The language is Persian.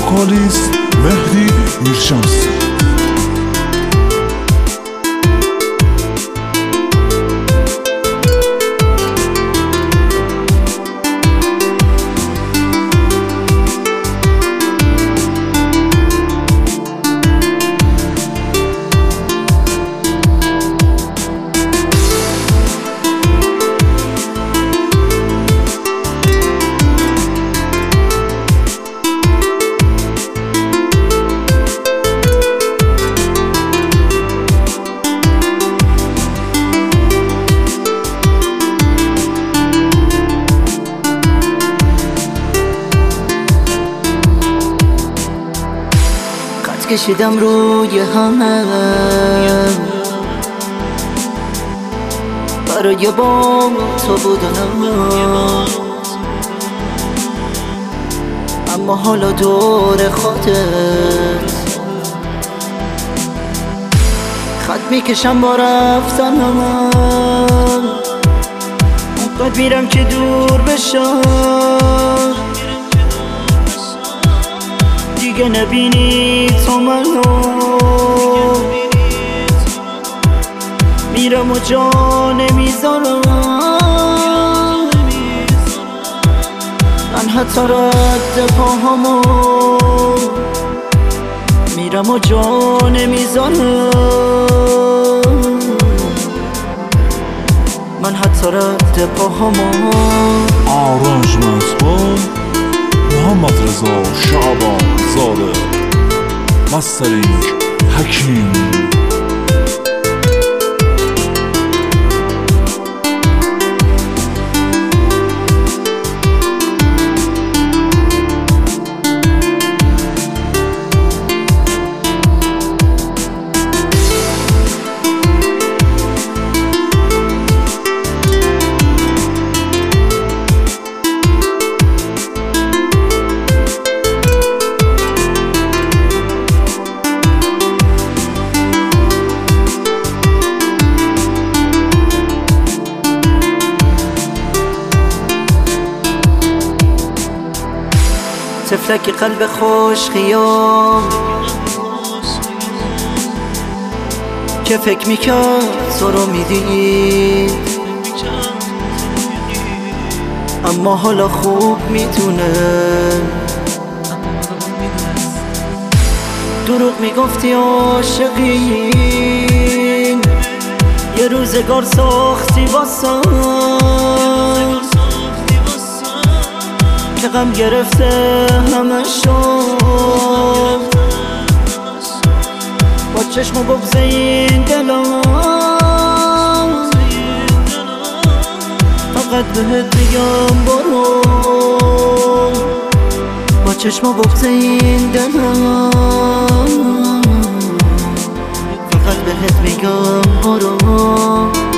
وکالیست مهدی میرشمسی. کشیدم روی همه برای با تو بودنم، اما حالا دور خودت خط میکشم با رفتنم. اونقدر میرم که دور بشم، دیگه نبینی تو منو. میرم و جا نمیذارم، من حتی رد پاهامو میرم و جا نمیذارم، من حتی رد پاهامو. آرانجمنت با محمد رضا شعبان زاده، مسترینگ حکیم. طفلک قلب خوش خیام که فکر میکرد تو رو میدید، اما حالا خوب میتونه. دروغ میگفتی عاشقی، یه روزگار ساختی واسم که غم گرفته همه شد. با چشم و بغض این دلم فقط بهت میگم برو، با چشم و بغض این دلم فقط بهت میگم برو.